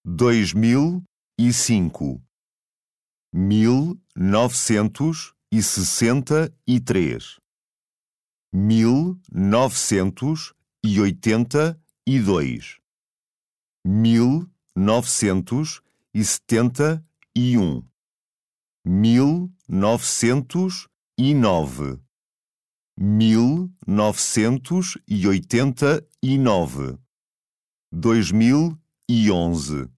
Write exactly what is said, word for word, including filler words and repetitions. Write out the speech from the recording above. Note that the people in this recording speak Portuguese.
dois mil e cinco, mil novecentos e sessenta e três, mil novecentos e oitenta e dois, mil novecentos e setenta e um, mil novecentos e nove, mil novecentos e oitenta e nove, dois mil e onze.